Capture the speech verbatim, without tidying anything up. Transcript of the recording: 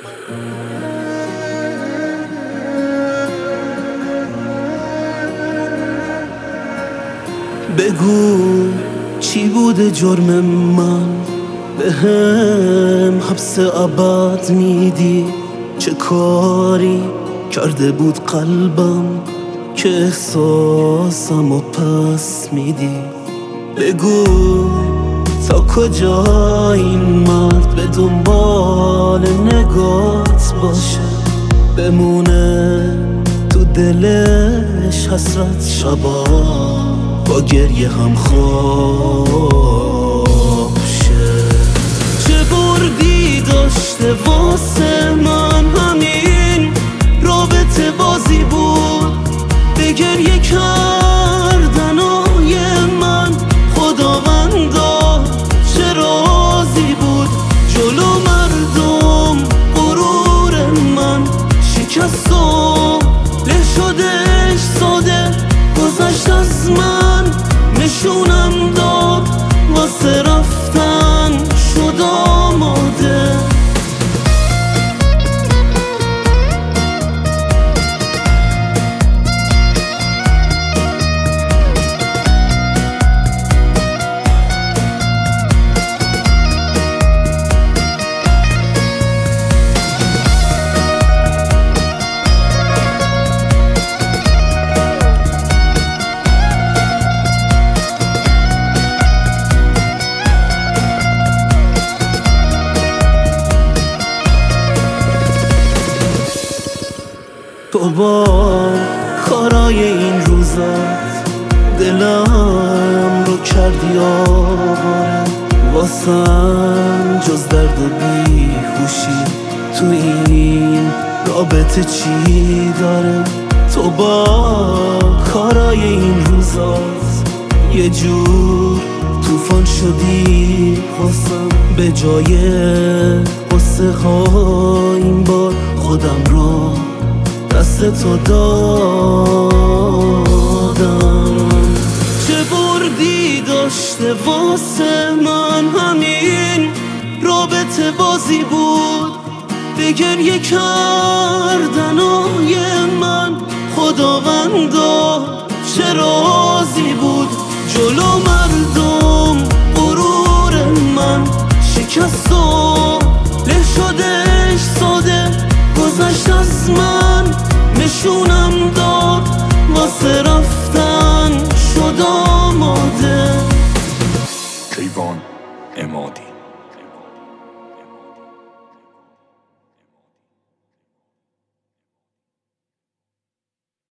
بگو چی بوده جرم من، به هم حبس ابد میدی؟ چه کاری کرده بود قلبم که احساسم و پس میدی؟ بگو تا کجا این مرد به دنبال نگات باشه، بمونه تو دلش حسرت شبا با گریه هم خواب شه. چه بردی داشته واسه من همین رابطه بازی بود، به گریه کردنای من خداوندا چه راضی بود. جلو مردم غرور من شکست و له شدش ساده، گذشت از من نشونم داد واسه رفتن شد آماده. تو با کارای این روزات دلم رو کردی آواره، واسم جز درد و بیهوشی تو این رابطه چی داره؟ تو با کارای این روزات یه جور طوفان شدی واسم، به جای قصه ها این بار خودم رو دست تو دادم. چه بردی داشته واسه من همین رابطه بازی بود، به گریه کردنای من خداوندا چه راضی بود. جلو مردم غرور من شکست و له شدش ساده، گذشت از من نشونم